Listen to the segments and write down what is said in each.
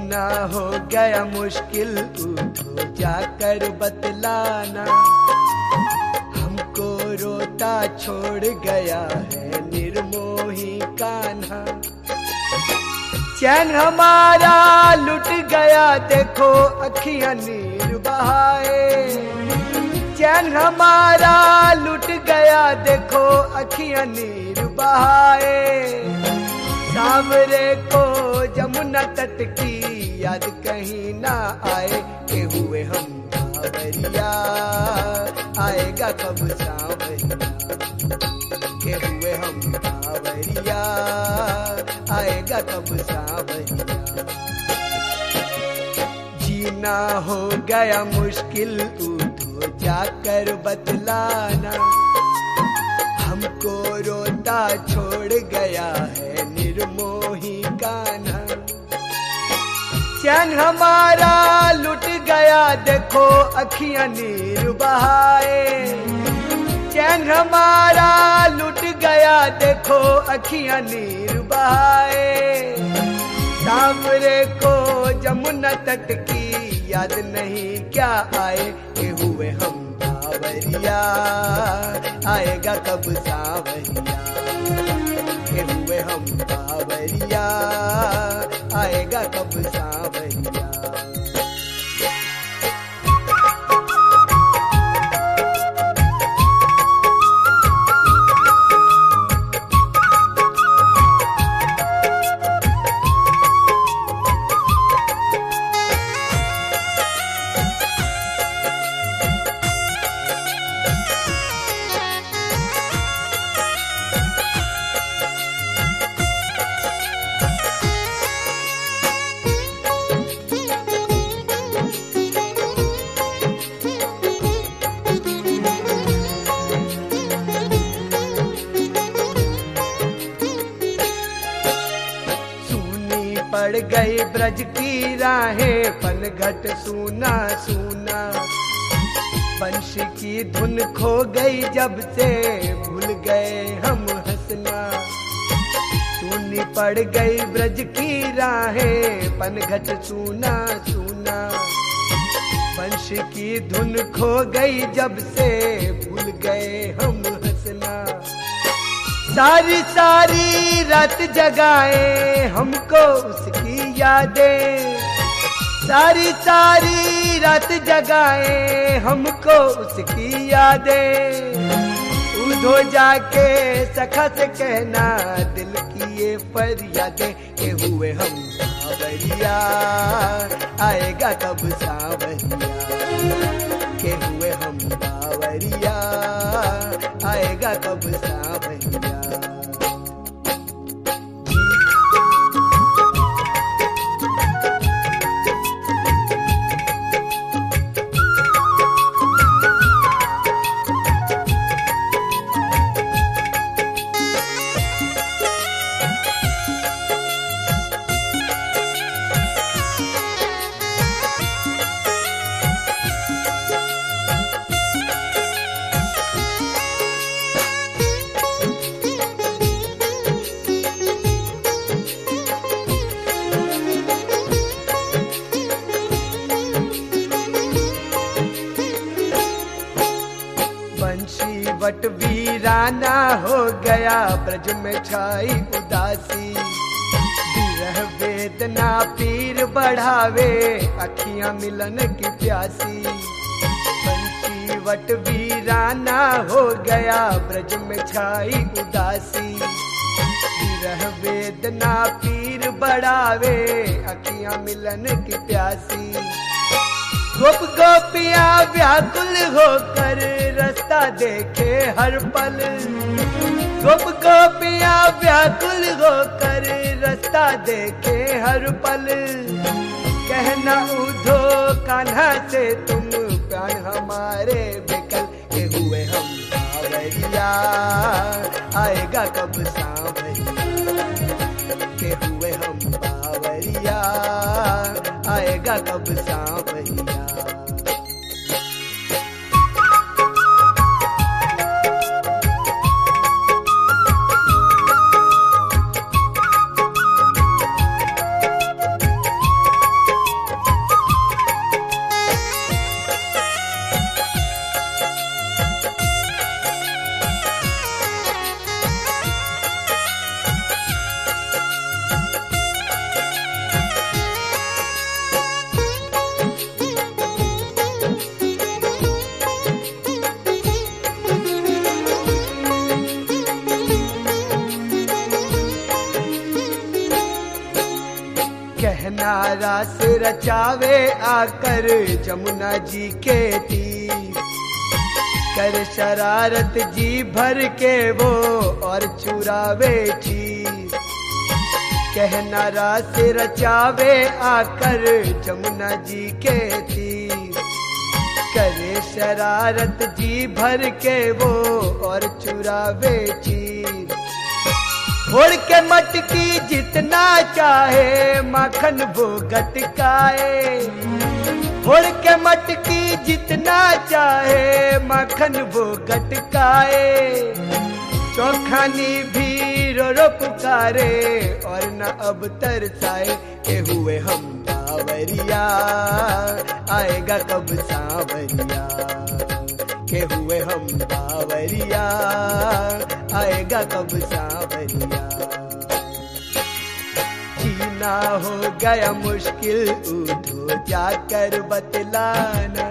जीना हो गया मुश्किल उठो जाकर बतलाना, हमको रोता छोड़ गया है निर्मोही कान्हा। चैन हमारा लुट गया देखो अखियां नीर बहाए, चैन हमारा लुट गया देखो अखियां नीर बहाए। सांवरे को जमुना तट की याद कहीं ना आए, के हुए हम सांवरिया आएगा कब सांवरिया, के हुए हम सांवरिया आएगा कब सांवरिया। जीना हो गया मुश्किल उठो जाकर बतलाना, हमको रोता छोड़ गया है निर्मोही कान्हा। चैन हमारा लुट गया देखो अखियां नीर बहाए, चैन हमारा लुट गया देखो अखियां नीर बहाए। सांवरे को जमुना तट की याद नहीं क्या आए, के हुए हम सांवरिया आएगा कब सांवरिया, के हुए हम सांवरिया आएगा कब सांवरिया। पड़ गई ब्रज की राहें पनघट सूना सूना, बंशी की धुन खो गई जब से भूल गए हम हंसना। सूनी पड़ गई ब्रज की राहें पनघट सूना सूना, बंशी की धुन खो गई जब से भूल गए हम हंसना। सारी सारी रात जगाए हमको उसकी यादें, सारी सारी रात जगाए हमको उसकी यादें। उधो जाके सखा से कहना दिल की ये फरियादें, के हुए हम सांवरिया आएगा कब सांवरिया, के हुए हम सांवरिया आएगा कब सांवरिया। बट वीराना हो गया ब्रज में छाई उदासी, विरह वेदना पीर बढ़ावे अखियां मिलन की प्यासी। बंशी वट वीराना हो गया ब्रज में छाई उदासी, विरह वेदना पीर बढ़ावे अखियां मिलन की प्यासी। गोप गोपियां व्याकुल होकर रास्ता देखे हर पल, गोप गोपियां व्याकुल होकर रास्ता देखे हर पल। कहना उधो कान्हा से तुम प्राण हमारे बेकल, के हुए हम सांवरिया आएगा कब सांवरिया, के हुए हम सांवरिया आएगा कब सांवरिया। रास रचावे आकर जमुना जी के तीर। कर शरारत जी भर के वो और चुरावे चीर। कहना रास रचावे आकर जमुना जी के तीर। करे शरारत जी भर के वो और चुरावे चीर। फोड़ के मटकी जितना चाहे माखन वो गटकाए। फोड़ के मटकी जितना चाहे माखन वो गटकाए। चौखानी भी रो पुकारे और न अब तरसाए के हुए हम बावरिया, आएगा कब सांवरिया। के हुए हम बावरिया, आएगा कब सांवरिया। जीना हो गया मुश्किल उठो जाकर बतलाना।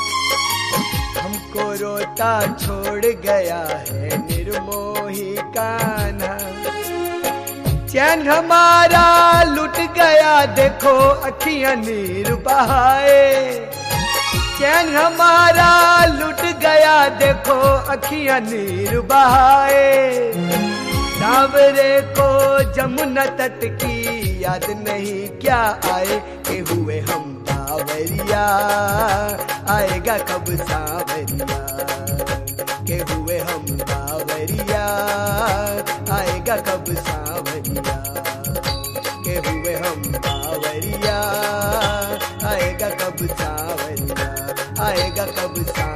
हमको रोता छोड़ गया है निर्मोही कान्हा। चैन हमारा लुट गया देखो अखियां नीर बहाए। चैन हमारा लुट गया देखो अखियां नीर बहाए। सांवरे को जमुना तट की याद नहीं क्या आए के हुए हम बावरिया, आएगा कब सांवरिया। के हुए हम बावरिया, आएगा कब सांवरिया। के हुए हम बावरिया, आएगा कब सांवरिया। आएगा कब सांवरिया।